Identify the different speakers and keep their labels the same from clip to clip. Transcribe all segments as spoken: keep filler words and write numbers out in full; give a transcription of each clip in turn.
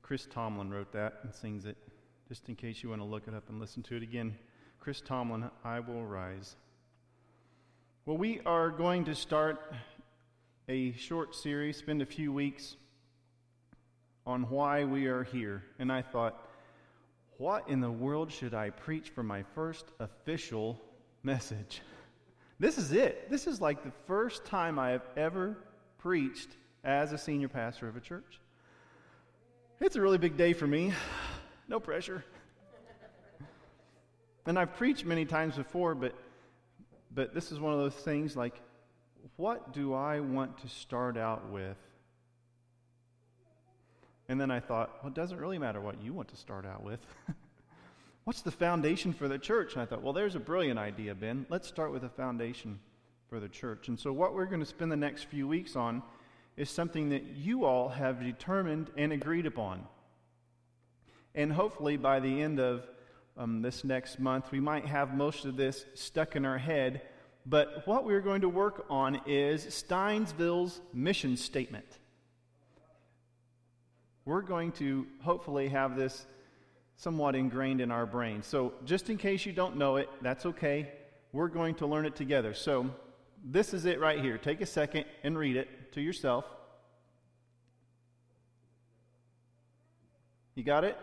Speaker 1: Chris Tomlin wrote that and sings it, just in case you want to look it up and listen to it again. Chris Tomlin, I Will Rise. Well, we are going to start a short series, spend a few weeks on why we are here. And I thought, what in the world should I preach for my first official message? This is it. This is like the first time I have ever preached as a senior pastor of a church. It's a really big day for me. No pressure. And I've preached many times before, but but this is one of those things like, what do I want to start out with? And then I thought, well, it doesn't really matter what you want to start out with. What's the foundation for the church? And I thought, well, there's a brilliant idea, Ben. Let's start with a foundation for the church. And so what we're going to spend the next few weeks on is something that you all have determined and agreed upon. And hopefully by the end of um, this next month, we might have most of this stuck in our head. But what we're going to work on is Steinsville's mission statement. We're going to hopefully have this somewhat ingrained in our brain. So just in case you don't know it, that's okay. We're going to learn it together. So this is it right here. Take a second and read it to yourself. You got it?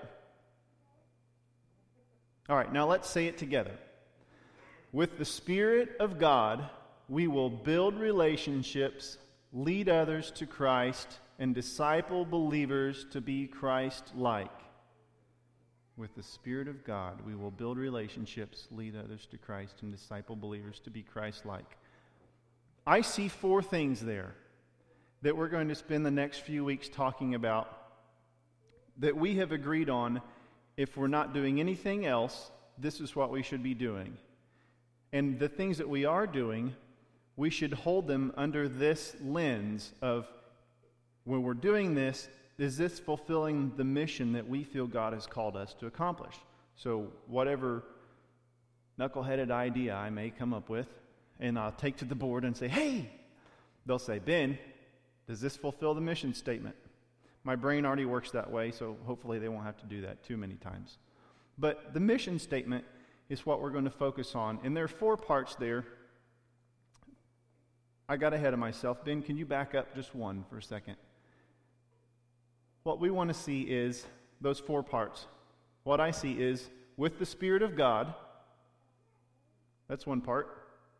Speaker 1: All right, now let's say it together. With the Spirit of God, we will build relationships, lead others to Christ, and disciple believers to be Christ-like. With the Spirit of God, we will build relationships, lead others to Christ, and disciple believers to be Christ-like. I see four things there that we're going to spend the next few weeks talking about that we have agreed on. If we're not doing anything else, this is what we should be doing. And the things that we are doing, we should hold them under this lens of, when we're doing this, is this fulfilling the mission that we feel God has called us to accomplish? So whatever knuckleheaded idea I may come up with, and I'll take to the board and say, hey, they'll say, Ben, does this fulfill the mission statement? My brain already works that way, so hopefully they won't have to do that too many times. But the mission statement is what we're going to focus on. And there are four parts there. I got ahead of myself. Ben, can you back up just one for a second? What we want to see is those four parts. What I see is, with the Spirit of God, that's one part.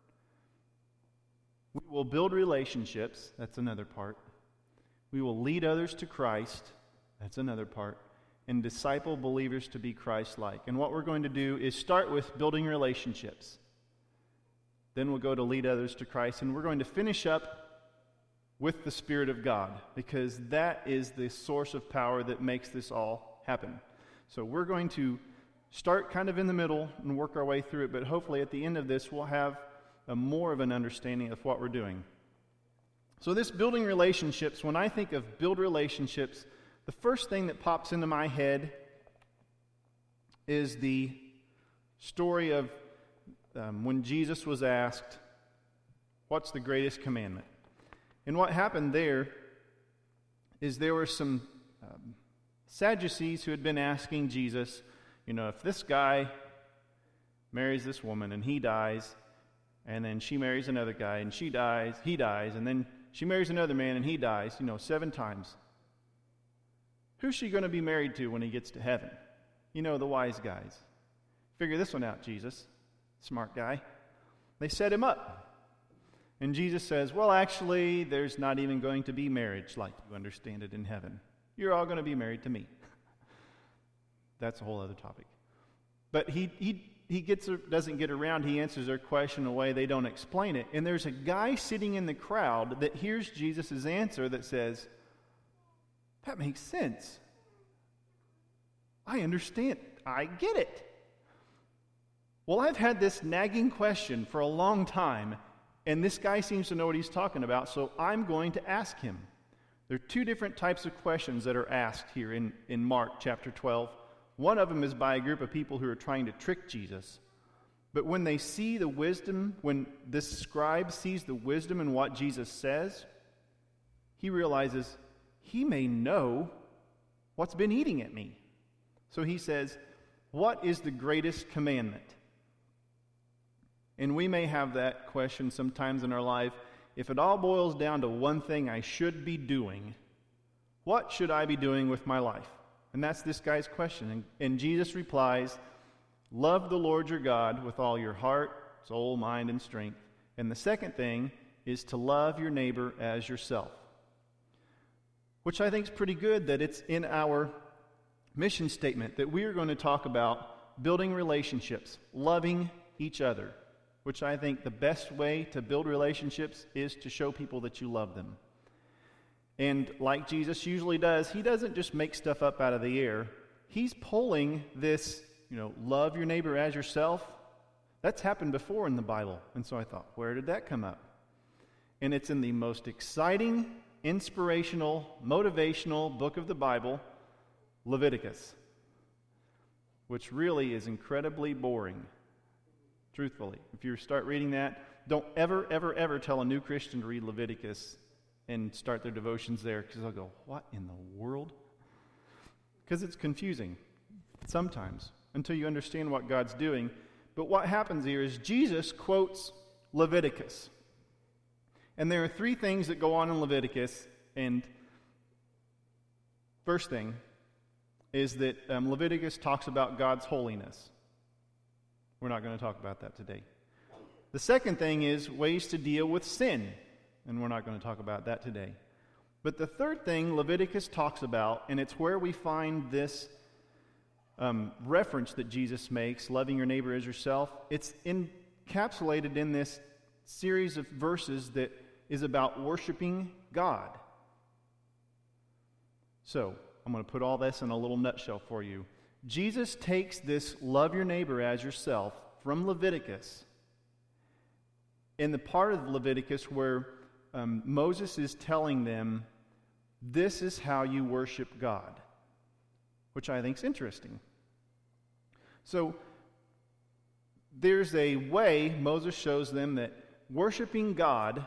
Speaker 1: We will build relationships, that's another part. We will lead others to Christ, that's another part. And disciple believers to be Christ-like. And what we're going to do is start with building relationships. Then we'll go to lead others to Christ, and we're going to finish up with the Spirit of God, because that is the source of power that makes this all happen. So we're going to start kind of in the middle and work our way through it, but hopefully at the end of this we'll have a more of an understanding of what we're doing. So this building relationships, when I think of build relationships, the first thing that pops into my head is the story of um, when Jesus was asked, what's the greatest commandment? And what happened there is there were some um, Sadducees who had been asking Jesus, you know, if this guy marries this woman and he dies, and then she marries another guy and she dies, he dies, and then she marries another man and he dies, you know, seven times. Who's she going to be married to when he gets to heaven? You know, the wise guys. Figure this one out, Jesus. Smart guy. They set him up. And Jesus says, well, actually, there's not even going to be marriage like you understand it in heaven. You're all going to be married to me. That's a whole other topic. But he he he gets doesn't get around. He answers their question in a way they don't explain it. And there's a guy sitting in the crowd that hears Jesus' answer that says, that makes sense. I understand. I get it. Well, I've had this nagging question for a long time, and this guy seems to know what he's talking about, so I'm going to ask him. There are two different types of questions that are asked here in, in Mark chapter twelve. One of them is by a group of people who are trying to trick Jesus. But when they see the wisdom, when this scribe sees the wisdom in what Jesus says, he realizes he may know What's been eating at me? So he says, what is the greatest commandment? And we may have that question sometimes in our life. If it all boils down to one thing I should be doing, what should I be doing with my life? And that's this guy's question. And, and Jesus replies, love the Lord your God with all your heart, soul, mind, and strength. And the second thing is to love your neighbor as yourself. Which I think is pretty good that it's in our mission statement that we are going to talk about building relationships, loving each other. Which I think the best way to build relationships is to show people that you love them. And like Jesus usually does, he doesn't just make stuff up out of the air. He's pulling this, you know, love your neighbor as yourself. That's happened before in the Bible. And so I thought, where did that come up? And it's in the most exciting, inspirational, motivational book of the Bible, Leviticus, which really is incredibly boring. Truthfully, if you start reading that, don't ever, ever, ever tell a new Christian to read Leviticus and start their devotions there, because they'll go, what in the world? Because it's confusing sometimes until you understand what God's doing. But what happens here is Jesus quotes Leviticus. And there are three things that go on in Leviticus. And first thing is that um, Leviticus talks about God's holiness. We're not going to talk about that today. The second thing is ways to deal with sin, and we're not going to talk about that today. But the third thing Leviticus talks about, and it's where we find this um, reference that Jesus makes, loving your neighbor as yourself, it's encapsulated in this series of verses that is about worshiping God. So, I'm going to put all this in a little nutshell for you. Jesus takes this love your neighbor as yourself from Leviticus, in the part of Leviticus where um, Moses is telling them, this is how you worship God, which I think is interesting. So there's a way Moses shows them that worshiping God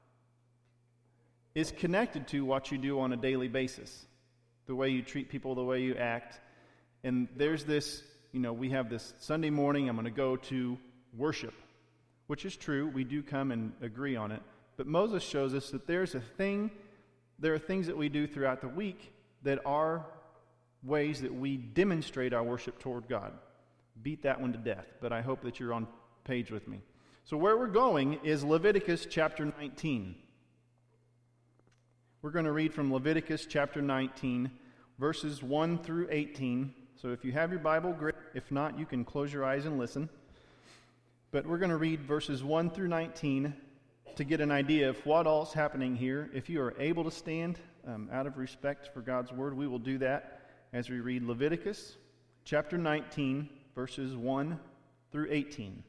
Speaker 1: is connected to what you do on a daily basis, the way you treat people, the way you act. And there's this, you know, we have this Sunday morning, I'm going to go to worship, which is true. We do come and agree on it. But Moses shows us that there's a thing, there are things that we do throughout the week that are ways that we demonstrate our worship toward God. Beat that one to death, but I hope that you're on page with me. So where we're going is Leviticus chapter nineteen. We're going to read from Leviticus chapter nineteen, verses one through eighteen. So if you have your Bible, great. If not, you can close your eyes and listen. But we're going to read verses one through nineteen to get an idea of what all is happening here. If you are able to stand um, out of respect for God's word, we will do that as we read Leviticus chapter nineteen, verses one through eighteen.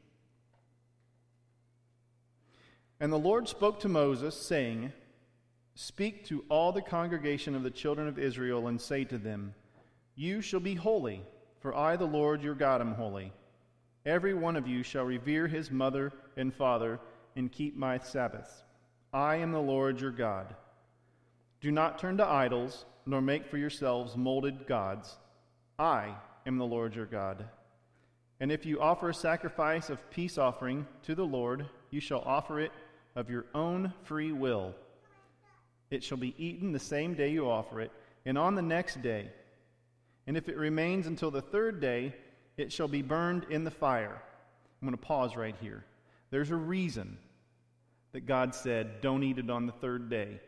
Speaker 1: And the Lord spoke to Moses, saying, speak to all the congregation of the children of Israel and say to them, you shall be holy, for I, the Lord your God, am holy. Every one of you shall revere his mother and father and keep my Sabbaths. I am the Lord your God. Do not turn to idols, nor make for yourselves molded gods. I am the Lord your God. And if you offer a sacrifice of peace offering to the Lord, you shall offer it of your own free will. It shall be eaten the same day you offer it, and on the next day. And if it remains until the third day, it shall be burned in the fire. I'm going to pause right here. There's a reason that God said, don't eat it on the third day.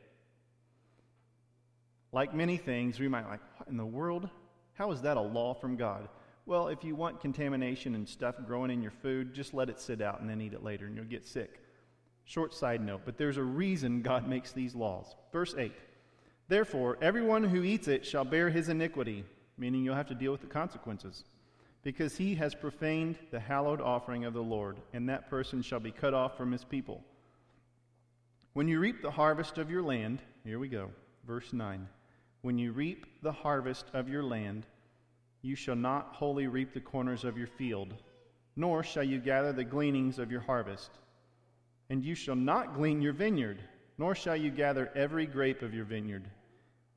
Speaker 1: Like many things, we might like, what in the world? How is that a law from God? Well, if you want contamination and stuff growing in your food, just let it sit out and then eat it later and you'll get sick. Short side note, but there's a reason God makes these laws. Verse eight, therefore, everyone who eats it shall bear his iniquity, meaning you'll have to deal with the consequences, because he has profaned the hallowed offering of the Lord, and that person shall be cut off from his people. When you reap the harvest of your land, here we go, verse nine, when you reap the harvest of your land, you shall not wholly reap the corners of your field, nor shall you gather the gleanings of your harvest. And you shall not glean your vineyard, nor shall you gather every grape of your vineyard.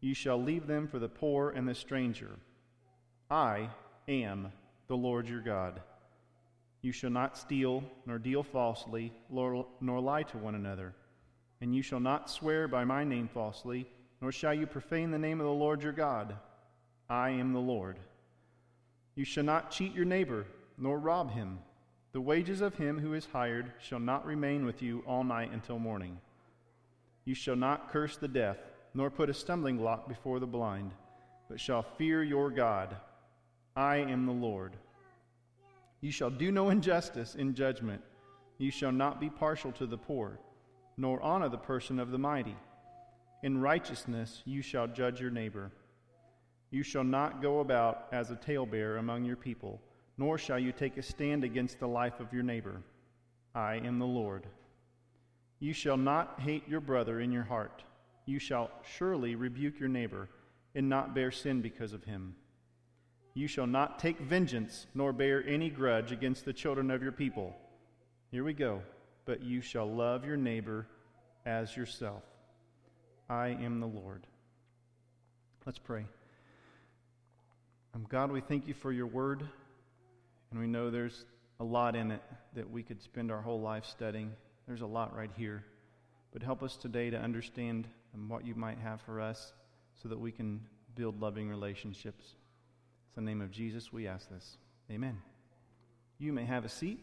Speaker 1: You shall leave them for the poor and the stranger. I am the Lord your God. You shall not steal, nor deal falsely, nor, nor lie to one another. And you shall not swear by my name falsely, nor shall you profane the name of the Lord your God. I am the Lord. You shall not cheat your neighbor, nor rob him. The wages of him who is hired shall not remain with you all night until morning. You shall not curse the deaf, nor put a stumbling block before the blind, but shall fear your God. I am the Lord. You shall do no injustice in judgment. You shall not be partial to the poor, nor honor the person of the mighty. In righteousness you shall judge your neighbor. You shall not go about as a talebearer among your people, nor shall you take a stand against the life of your neighbor. I am the Lord. You shall not hate your brother in your heart. You shall surely rebuke your neighbor, and not bear sin because of him. You shall not take vengeance, nor bear any grudge against the children of your people. Here we go. But you shall love your neighbor as yourself. I am the Lord. Let's pray. Um, God, we thank you for your word, and we know there's a lot in it that we could spend our whole life studying. There's a lot right here. But help us today to understand um, what you might have for us so that we can build loving relationships. In the name of Jesus, we ask this. Amen. You may have a seat.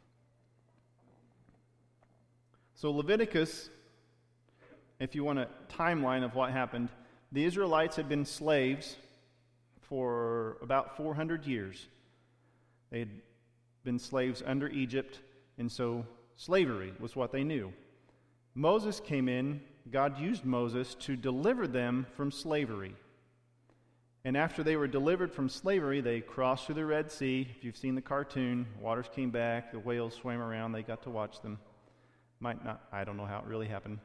Speaker 1: So Leviticus, if you want a timeline of what happened, the Israelites had been slaves for about four hundred years. They had been slaves under Egypt, and so slavery was what they knew. Moses came in, God used Moses to deliver them from slavery. And after they were delivered from slavery, they crossed through the Red Sea. If you've seen the cartoon, waters came back, the whales swam around, they got to watch them. Might not, I don't know how it really happened.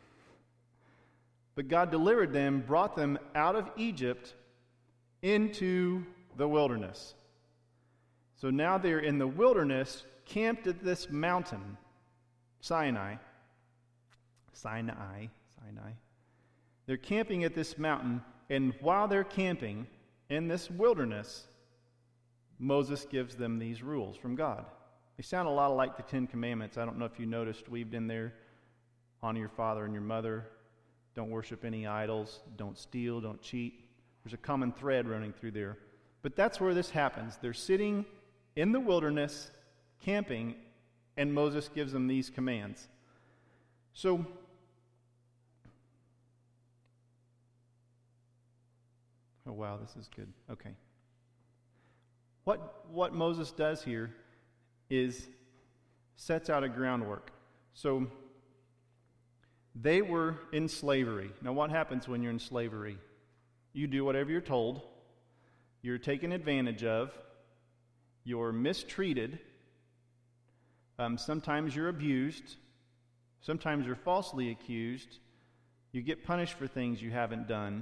Speaker 1: But God delivered them, brought them out of Egypt into the wilderness. So now they're in the wilderness, camped at this mountain, Sinai. Sinai, Sinai. They're camping at this mountain, and while they're camping in this wilderness, Moses gives them these rules from God. They sound a lot like the Ten Commandments. I don't know if you noticed weaved in there. Honor your father and your mother. Don't worship any idols. Don't steal. Don't cheat. There's a common thread running through there. But that's where this happens. They're sitting in the wilderness, camping, and Moses gives them these commands. So, oh wow, this is good. Okay. What, what Moses does here is sets out a groundwork. So they were in slavery. Now what happens when you're in slavery? You do whatever you're told. You're taken advantage of. You're mistreated. Um, sometimes you're abused. Sometimes you're falsely accused. You get punished for things you haven't done.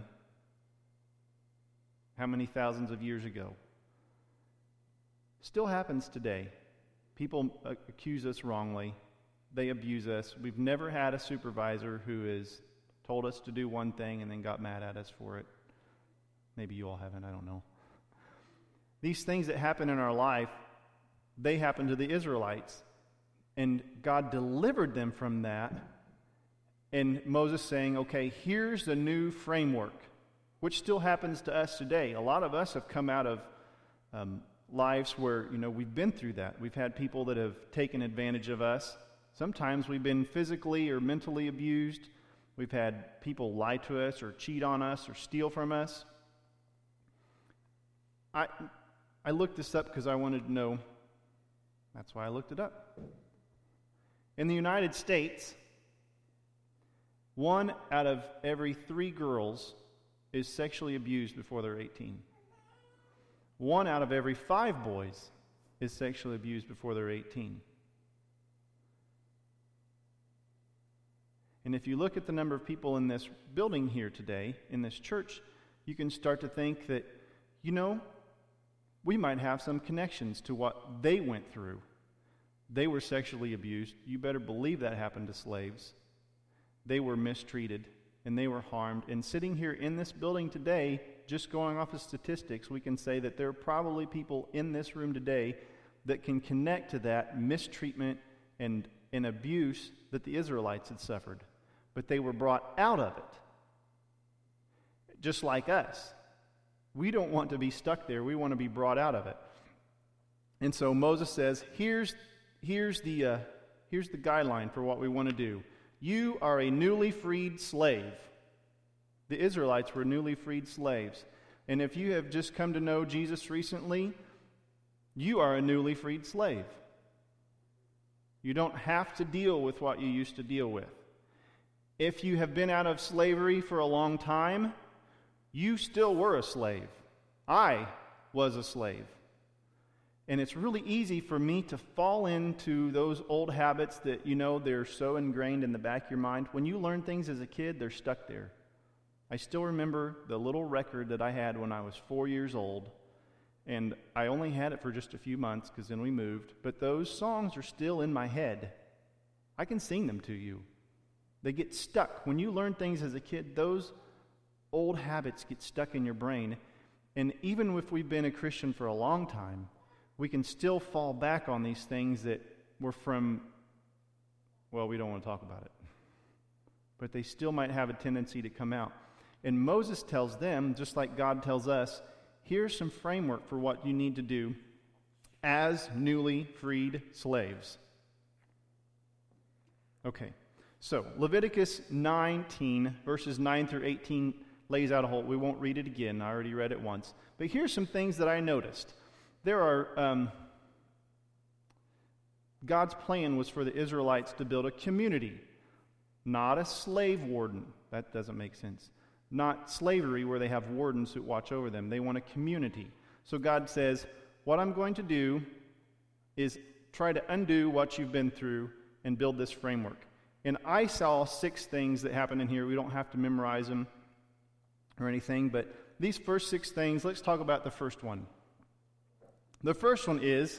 Speaker 1: How many thousands of years ago? Still happens today. People accuse us wrongly. They abuse us. We've never had a supervisor who has told us to do one thing and then got mad at us for it. Maybe you all haven't, I don't know. These things that happen in our life, they happened to the Israelites. And God delivered them from that. And Moses saying, okay, here's the new framework, which still happens to us today. A lot of us have come out of um, lives where, you know, we've been through that. We've had people that have taken advantage of us. Sometimes we've been physically or mentally abused. We've had people lie to us or cheat on us or steal from us. I I looked this up because I wanted to know. That's why I looked it up. In the United States, one out of every three girls is sexually abused before they're eighteen. One out of every five boys is sexually abused before they're eighteen. And if you look at the number of people in this building here today, in this church, you can start to think that, you know, we might have some connections to what they went through. They were sexually abused. You better believe that happened to slaves. They were mistreated. and they were harmed. And sitting here in this building today, just going off of statistics, we can say that there are probably people in this room today that can connect to that mistreatment and, and abuse that the Israelites had suffered. But they were brought out of it, just like us. We don't want to be stuck there. We want to be brought out of it. And so Moses says, here's, here's, the, uh, here's the guideline for what we want to do. You are a newly freed slave. The Israelites were newly freed slaves. And if you have just come to know Jesus recently, you are a newly freed slave. You don't have to deal with what you used to deal with. If you have been out of slavery for a long time, you still were a slave. I was a slave. And it's really easy for me to fall into those old habits that, you know, they're so ingrained in the back of your mind. When you learn things as a kid, they're stuck there. I still remember the little record that I had when I was four years old. And I only had it for just a few months because then we moved. But those songs are still in my head. I can sing them to you. They get stuck. When you learn things as a kid, those old habits get stuck in your brain. And even if we've been a Christian for a long time, we can still fall back on these things that were from, well, we don't want to talk about it. But they still might have a tendency to come out. And Moses tells them, just like God tells us, here's some framework for what you need to do as newly freed slaves. Okay, so Leviticus nineteen, verses nine through eighteen, lays out a whole, we won't read it again, I already read it once. But here's some things that I noticed. There are, um, God's plan was for the Israelites to build a community, not a slave warden. That doesn't make sense. Not slavery where they have wardens who watch over them. They want a community. So God says, what I'm going to do is try to undo what you've been through and build this framework. And I saw six things that happen in here. We don't have to memorize them or anything, but these first six things, let's talk about the first one. The first one is,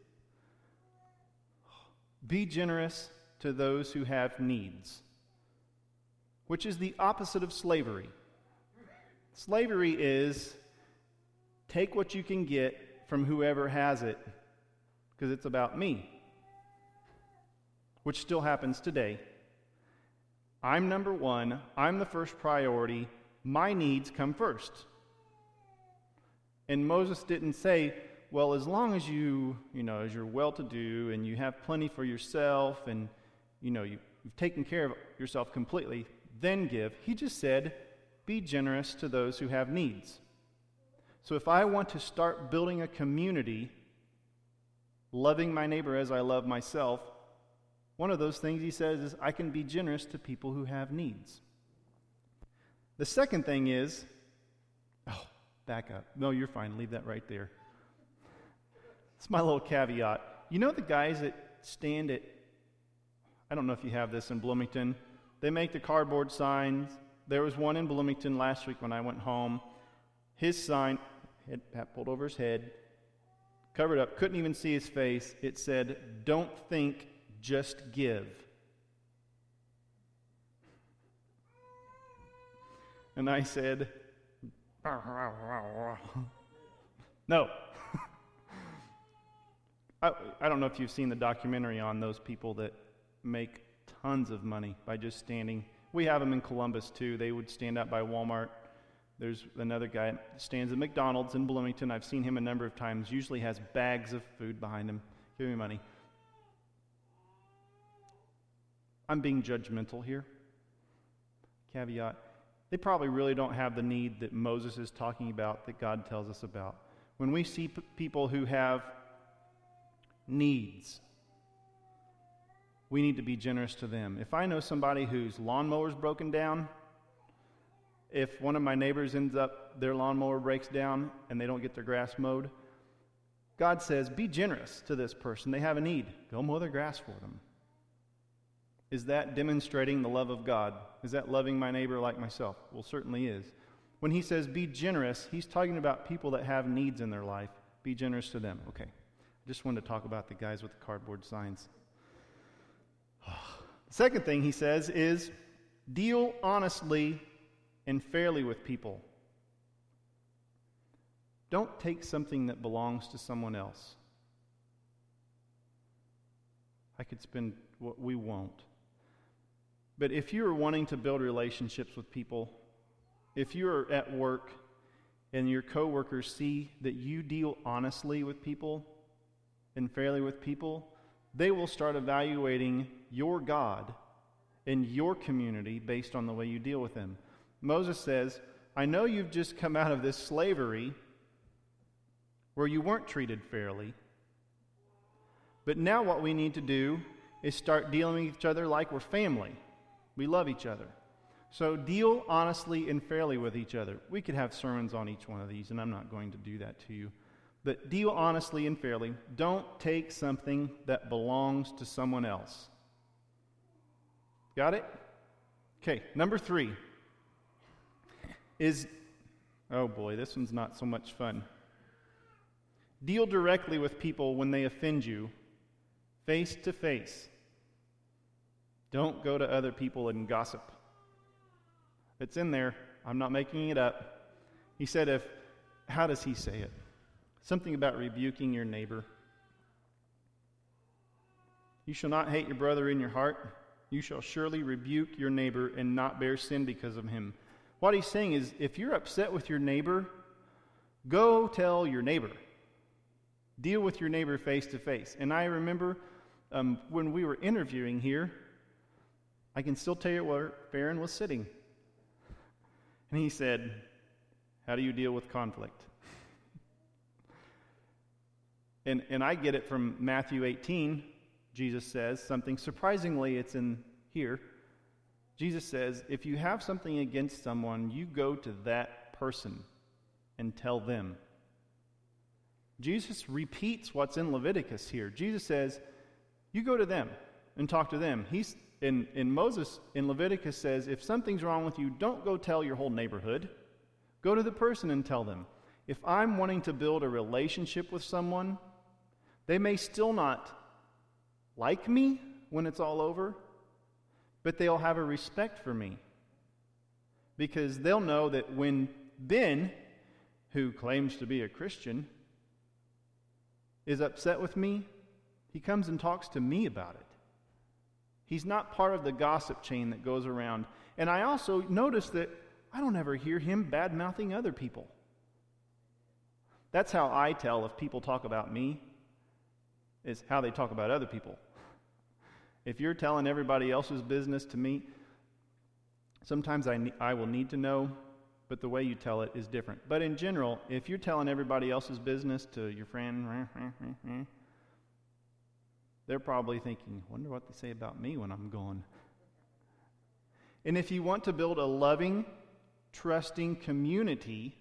Speaker 1: be generous to those who have needs, which is the opposite of slavery. Slavery is take what you can get from whoever has it because it's about me, which still happens today. I'm number one. I'm the first priority. My needs come first. And Moses didn't say, well, as long as you, you know, as you're well-to-do and you have plenty for yourself and, you know, you, you've taken care of yourself completely, then give. He just said, be generous to those who have needs. So if I want to start building a community, loving my neighbor as I love myself, one of those things he says is I can be generous to people who have needs. The second thing is, oh, back up. No, you're fine. Leave that right there. It's my little caveat. You know the guys that stand at, I don't know if you have this in Bloomington, they make the cardboard signs. There was one in Bloomington last week when I went home. His sign, had hat pulled over his head, covered up, couldn't even see his face. It said, don't think, just give. And I said, no. I, I don't know if you've seen the documentary on those people that make tons of money by just standing. We have them in Columbus too. They would stand out by Walmart. There's another guy that stands at McDonald's in Bloomington. I've seen him a number of times. Usually has bags of food behind him. Give me money. I'm being judgmental here. Caveat. They probably really don't have the need that Moses is talking about, that God tells us about. When we see p- people who have needs, we need to be generous to them. If I know somebody whose lawnmower's broken down, if one of my neighbors ends up, their lawnmower breaks down and they don't get their grass mowed, God says, be generous to this person. They have a need. Go mow their grass for them. Is that demonstrating the love of God? Is that loving my neighbor like myself? Well, certainly is. When he says be generous, he's talking about people that have needs in their life. Be generous to them. Okay. I just wanted to talk about the guys with the cardboard signs. The second thing he says is deal honestly and fairly with people. Don't take something that belongs to someone else. I could spend what we won't. But if you are wanting to build relationships with people, if you're at work and your coworkers see that you deal honestly with people and fairly with people, they will start evaluating your God and your community based on the way you deal with them. Moses says, I know you've just come out of this slavery where you weren't treated fairly, but now what we need to do is start dealing with each other like we're family. We love each other. So deal honestly and fairly with each other. We could have sermons on each one of these, and I'm not going to do that to you. But deal honestly and fairly. Don't take something that belongs to someone else. Got it? Okay, number three is, oh boy, this one's not so much fun. Deal directly with people when they offend you, face to face. Don't go to other people and gossip. It's in there. I'm not making it up. He said if, how does he say it? Something about rebuking your neighbor. You shall not hate your brother in your heart. You shall surely rebuke your neighbor and not bear sin because of him. What he's saying is, if you're upset with your neighbor, go tell your neighbor. Deal with your neighbor face to face. And I remember um, when we were interviewing here, I can still tell you where Farron was sitting. And he said, how do you deal with conflict? and, and I get it from Matthew eighteen. Jesus says something, surprisingly it's in here. Jesus says, if you have something against someone, you go to that person and tell them. Jesus repeats what's in Leviticus here. Jesus says, you go to them and talk to them. He's in, in Moses, in Leviticus says, if something's wrong with you, don't go tell your whole neighborhood. Go to the person and tell them. If I'm wanting to build a relationship with someone, they may still not like me when it's all over, but they'll have a respect for me. Because they'll know that when Ben, who claims to be a Christian, is upset with me, he comes and talks to me about it. He's not part of the gossip chain that goes around. And I also notice that I don't ever hear him bad-mouthing other people. That's how I tell if people talk about me, is how they talk about other people. If you're telling everybody else's business to me, sometimes I, ne- I will need to know, but the way you tell it is different. But in general, if you're telling everybody else's business to your friend, they're probably thinking, wonder what they say about me when I'm gone. And if you want to build a loving, trusting community,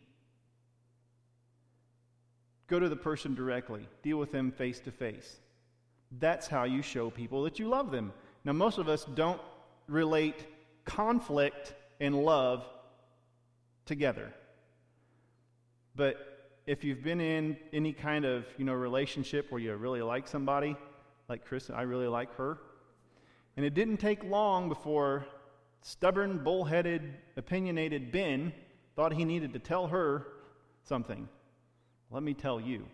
Speaker 1: go to the person directly. Deal with them face to face. That's how you show people that you love them. Now, most of us don't relate conflict and love together. But if you've been in any kind of, you know, relationship where you really like somebody, like Chris, I really like her, and it didn't take long before stubborn, bullheaded, opinionated Ben thought he needed to tell her something. Let me tell you.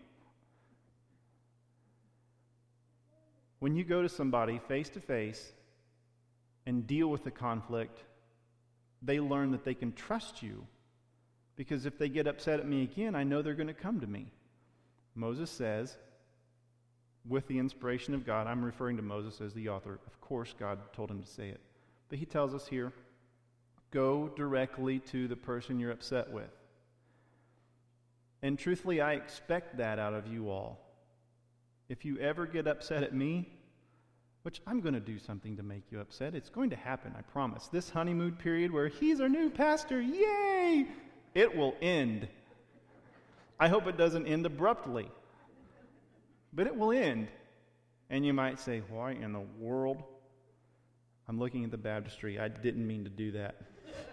Speaker 1: When you go to somebody face to face and deal with the conflict, they learn that they can trust you. Because if they get upset at me again, I know they're going to come to me. Moses says, with the inspiration of God, I'm referring to Moses as the author. Of course, God told him to say it. But he tells us here, go directly to the person you're upset with. And truthfully, I expect that out of you all. If you ever get upset at me, which I'm going to do something to make you upset, it's going to happen, I promise. This honeymoon period where he's our new pastor, yay! It will end. I hope it doesn't end abruptly. But it will end. And you might say, why in the world? I'm looking at the baptistry. I didn't mean to do that.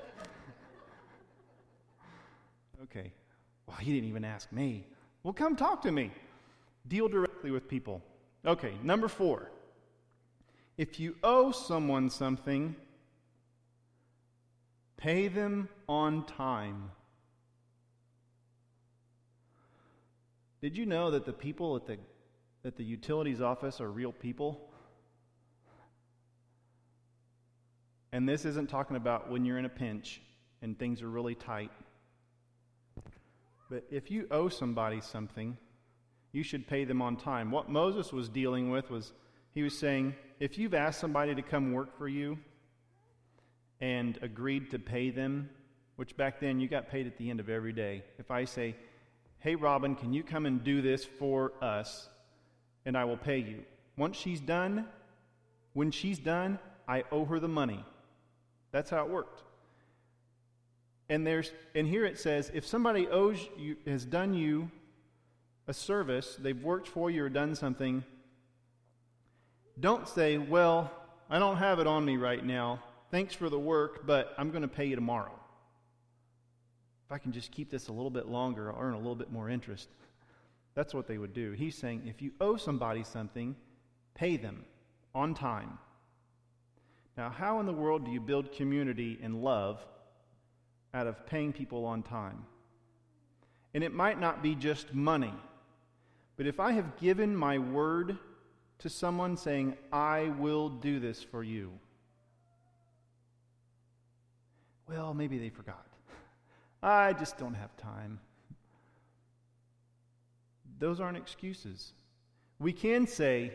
Speaker 1: Okay. Well, he didn't even ask me. Well, come talk to me. Deal directly with people. Okay, number four. If you owe someone something, Pay them on time. Did you know that the people at the at the utilities office are real people? And this isn't talking about when you're in a pinch and things are really tight. But if you owe somebody something, you should pay them on time. What Moses was dealing with was, he was saying, if you've asked somebody to come work for you and agreed to pay them, which back then you got paid at the end of every day. If I say, hey, Robin, can you come and do this for us, and I will pay you. Once she's done, when she's done, I owe her the money. That's how it worked. And there's and here it says, if somebody owes you, has done you a service, they've worked for you or done something, don't say, well, I don't have it on me right now. Thanks for the work, but I'm going to pay you tomorrow. If I can just keep this a little bit longer, I'll earn a little bit more interest. That's what they would do. He's saying, if you owe somebody something, pay them on time. Now, how in the world do you build community and love out of paying people on time? And it might not be just money, but if I have given my word to someone saying, I will do this for you, well, maybe they forgot. I just don't have time. Those aren't excuses. We can say,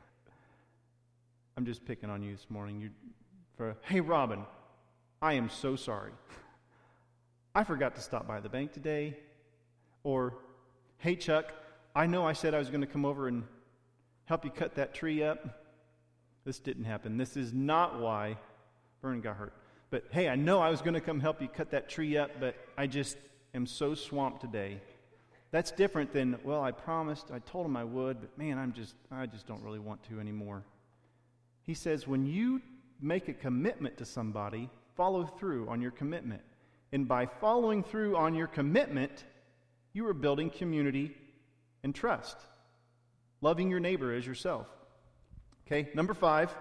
Speaker 1: I'm just picking on you this morning. You, for hey, Robin, I am so sorry. I forgot to stop by the bank today. Or, hey, Chuck, I know I said I was going to come over and help you cut that tree up. This didn't happen. This is not why Vernon got hurt. But, hey, I know I was going to come help you cut that tree up, but I just am so swamped today. That's different than, well, I promised, I told him I would, but man, I'm just, I just don't really want to anymore. He says, when you make a commitment to somebody, follow through on your commitment. And by following through on your commitment, you are building community and trust. Loving your neighbor as yourself. Okay, number five.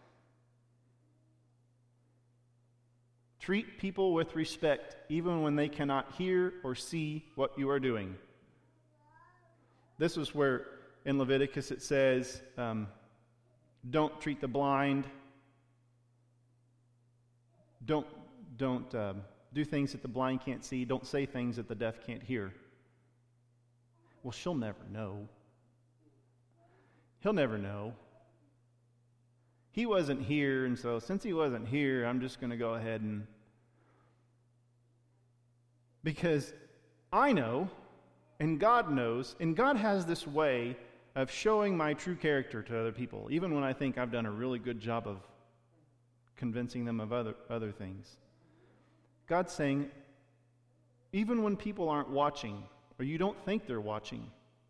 Speaker 1: Treat people with respect, even when they cannot hear or see what you are doing. This is where in Leviticus it says, um, don't treat the blind. Don't, don't uh, do things that the blind can't see. Don't say things that the deaf can't hear. Well, she'll never know. He'll never know. He wasn't here, and so since he wasn't here, I'm just going to go ahead and... Because I know, and God knows, and God has this way of showing my true character to other people, even when I think I've done a really good job of convincing them of other, other things. God's saying, even when people aren't watching, or you don't think they're watching,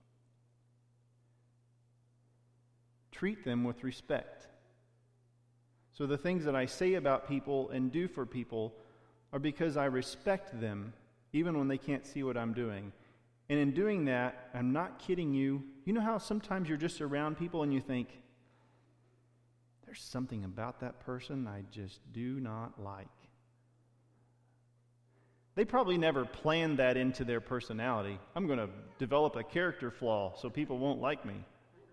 Speaker 1: treat them with respect. So the things that I say about people and do for people are because I respect them, even when they can't see what I'm doing. And in doing that, I'm not kidding you. You know how sometimes you're just around people and you think, there's something about that person I just do not like. They probably never planned that into their personality. I'm going to develop a character flaw so people won't like me.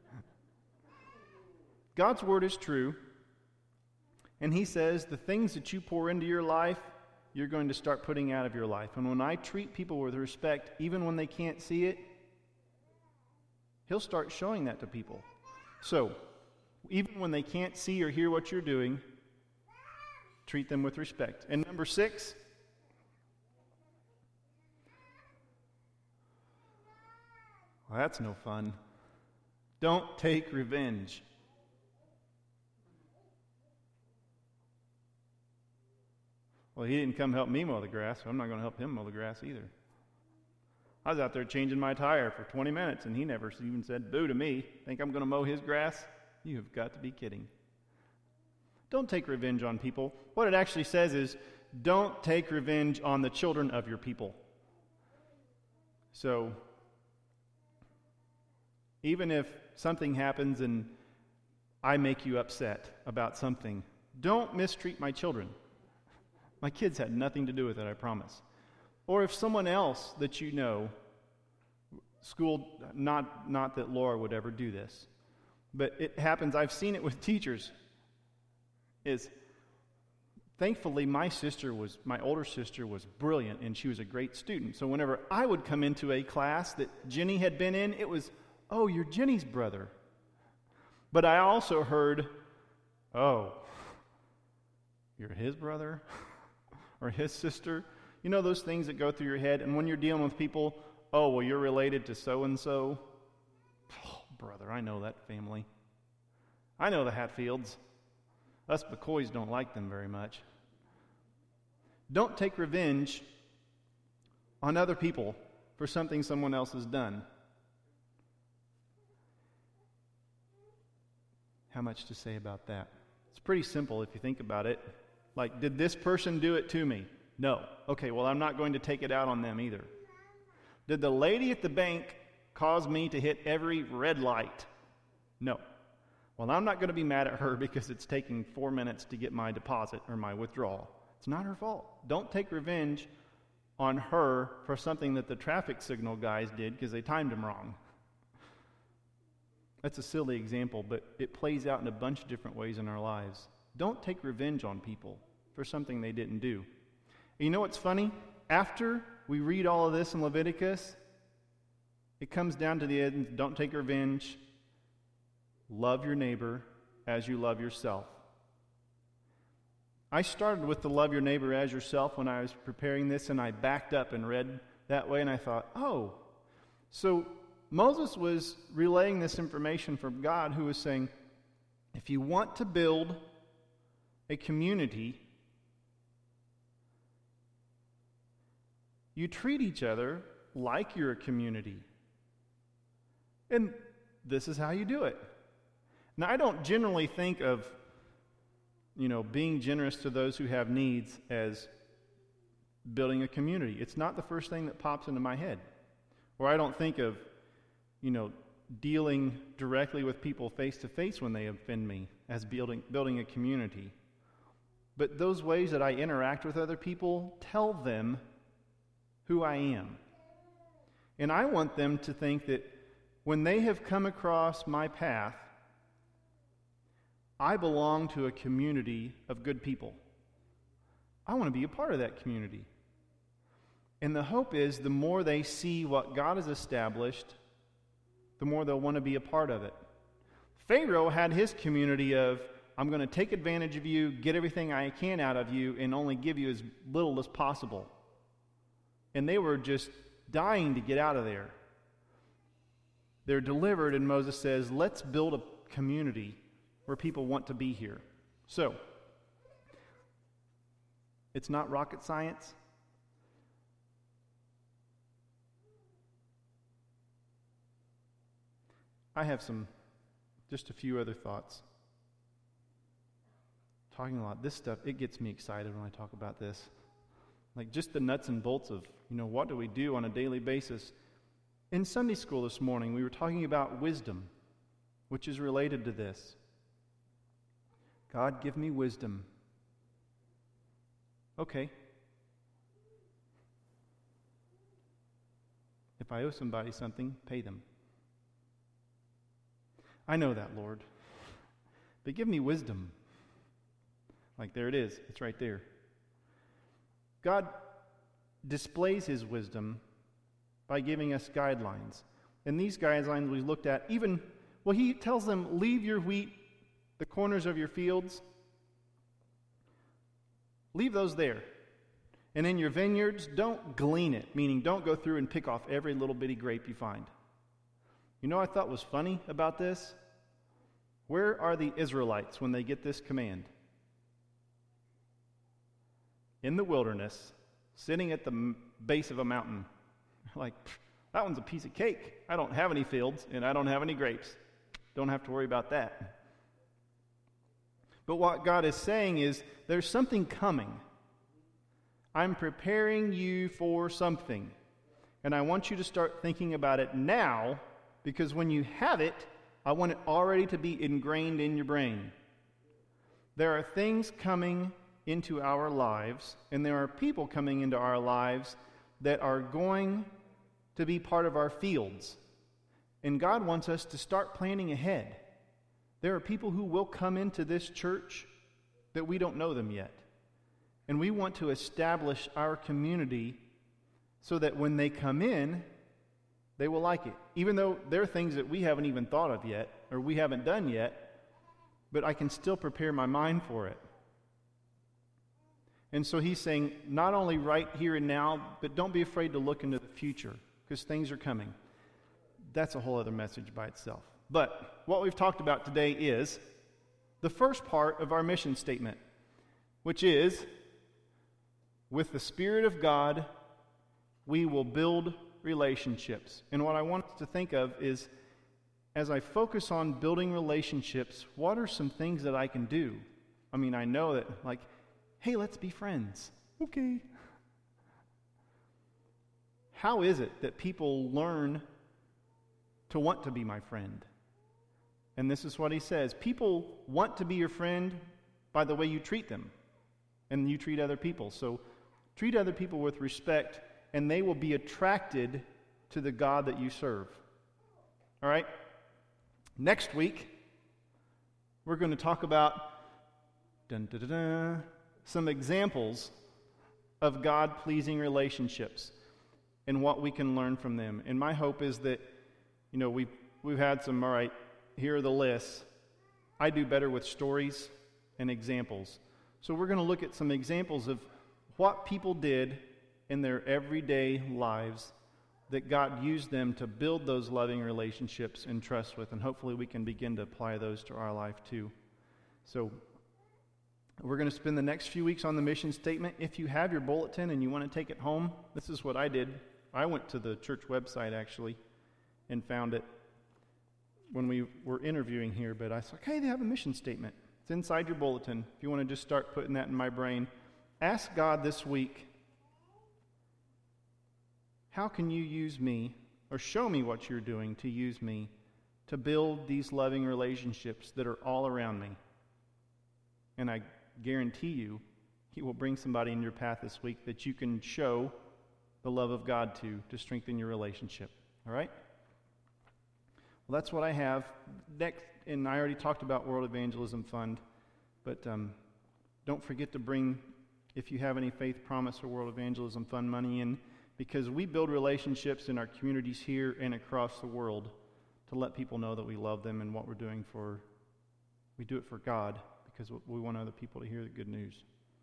Speaker 1: God's word is true. And he says the things that you pour into your life, you're going to start putting out of your life. And when I treat people with respect, even when they can't see it, he'll start showing that to people. So, even when they can't see or hear what you're doing, treat them with respect. And number six, well, that's no fun. Don't take revenge. Well, he didn't come help me mow the grass, so I'm not going to help him mow the grass either. I was out there changing my tire for twenty minutes, and he never even said boo to me. Think I'm going to mow his grass? You've got to be kidding. Don't take revenge on people. What it actually says is, don't take revenge on the children of your people. So, even if something happens and I make you upset about something, don't mistreat my children. My kids had nothing to do with it, I promise. Or if someone else that you know, school, not, not that Laura would ever do this, but it happens, I've seen it with teachers, is thankfully my sister was, my older sister was brilliant and she was a great student. So whenever I would come into a class that Jenny had been in, it was, oh, you're Jenny's brother. But I also heard, oh, you're his brother or his sister. You know those things that go through your head? And when you're dealing with people, oh, well, you're related to so-and-so. Oh, brother, I know that family. I know the Hatfields. Us McCoys don't like them very much. Don't take revenge on other people for something someone else has done. How much to say about that? It's pretty simple if you think about it. Like, did this person do it to me? No. Okay, well, I'm not going to take it out on them either. Did the lady at the bank cause me to hit every red light? No. Well, I'm not going to be mad at her because it's taking four minutes to get my deposit or my withdrawal. It's not her fault. Don't take revenge on her for something that the traffic signal guys did because they timed them wrong. That's a silly example, but it plays out in a bunch of different ways in our lives. Don't take revenge on people for something they didn't do. And you know what's funny? After we read all of this in Leviticus, it comes down to the end, don't take revenge. Love your neighbor as you love yourself. I started with the love your neighbor as yourself when I was preparing this, and I backed up and read that way, and I thought, oh, so Moses was relaying this information from God, who was saying, if you want to build a community, you treat each other like you're a community. And this is how you do it. Now, I don't generally think of, you know, being generous to those who have needs as building a community. It's not the first thing that pops into my head. Or I don't think of, you know, dealing directly with people face to face when they offend me as building building a community. But those ways that I interact with other people tell them who I am. And I want them to think that when they have come across my path, I belong to a community of good people. I want to be a part of that community. And the hope is the more they see what God has established, the more they'll want to be a part of it. Pharaoh had his community of, I'm going to take advantage of you, get everything I can out of you, and only give you as little as possible. And they were just dying to get out of there. They're delivered, and Moses says, let's build a community where people want to be here. So, it's not rocket science. I have some, just a few other thoughts. Talking a lot, this stuff, it gets me excited when I talk about this. Like just the nuts and bolts of, you know, what do we do on a daily basis? In Sunday school this morning, we were talking about wisdom, which is related to this. God, give me wisdom. Okay. If I owe somebody something, pay them. I know that, Lord. But give me wisdom. Like there it is. It's right there. God displays his wisdom by giving us guidelines. And these guidelines we looked at, even, well, he tells them, leave your wheat, the corners of your fields, leave those there. And in your vineyards, don't glean it, meaning don't go through and pick off every little bitty grape you find. You know what I thought was funny about this? Where are the Israelites when they get this command? In the wilderness, sitting at the base of a mountain. Like, that one's a piece of cake. I don't have any fields, and I don't have any grapes. Don't have to worry about that. But what God is saying is, there's something coming. I'm preparing you for something. And I want you to start thinking about it now, because when you have it, I want it already to be ingrained in your brain. There are things coming into our lives, and there are people coming into our lives that are going to be part of our fields. And God wants us to start planning ahead. There are people who will come into this church that we don't know them yet. And we want to establish our community so that when they come in, they will like it. Even though there are things that we haven't even thought of yet, or we haven't done yet, but I can still prepare my mind for it. And so he's saying, not only right here and now, but don't be afraid to look into the future, because things are coming. That's a whole other message by itself. But what we've talked about today is the first part of our mission statement, which is, with the Spirit of God, we will build relationships. And what I want us to think of is, as I focus on building relationships, what are some things that I can do? I mean, I know that, like, hey, let's be friends. Okay. How is it that people learn to want to be my friend? And this is what he says. People want to be your friend by the way you treat them, and you treat other people. So treat other people with respect, and they will be attracted to the God that you serve. All right? Next week, we're going to talk about dun, dun, dun, dun, some examples of God-pleasing relationships and what we can learn from them. And my hope is that, you know, we've, we've had some, all right, here are the lists. I do better with stories and examples. So we're going to look at some examples of what people did in their everyday lives that God used them to build those loving relationships and trust with, and hopefully we can begin to apply those to our life too. So we're going to spend the next few weeks on the mission statement. If you have your bulletin and you want to take it home, this is what I did. I went to the church website actually and found it when we were interviewing here, but I was like, hey, they have a mission statement. It's inside your bulletin. If you want to just start putting that in my brain, ask God this week, how can you use me, or show me what you're doing to use me to build these loving relationships that are all around me? And I guarantee you, He will bring somebody in your path this week that you can show the love of God to, to strengthen your relationship. All right? Well, that's what I have. Next, and I already talked about World Evangelism Fund, but um, don't forget to bring, if you have any Faith Promise or World Evangelism Fund money in, because we build relationships in our communities here and across the world to let people know that we love them and what we're doing for, we do it for God because we want other people to hear the good news.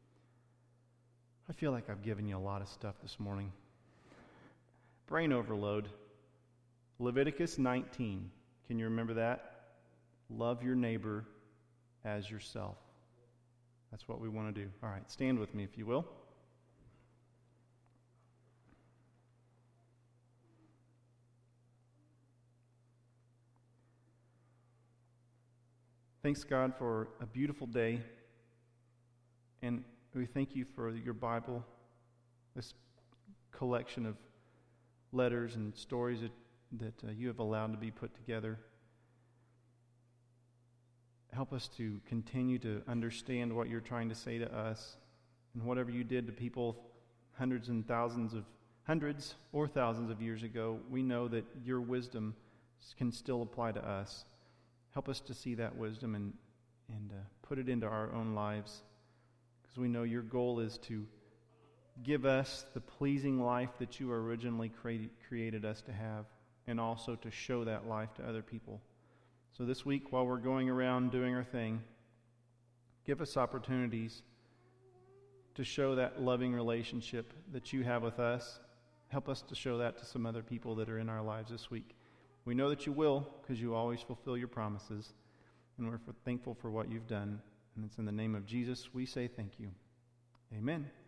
Speaker 1: I feel like I've given you a lot of stuff this morning. Brain overload. Leviticus nineteen. Can you remember that? Love your neighbor as yourself. That's what we want to do. All right, stand with me if you will. Thanks, God, for a beautiful day. And we thank you for your Bible, this collection of letters and stories that, that uh, you have allowed to be put together. Help us to continue to understand what you're trying to say to us. And whatever you did to people hundreds and thousands of, hundreds or thousands of years ago, we know that your wisdom can still apply to us. Help us to see that wisdom and, and uh, put it into our own lives, because we know your goal is to give us the pleasing life that you originally created, created us to have, and also to show that life to other people. So this week, while we're going around doing our thing, give us opportunities to show that loving relationship that you have with us. Help us to show that to some other people that are in our lives this week. We know that you will, because you always fulfill your promises, and we're thankful for what you've done. And it's in the name of Jesus we say thank you. Amen.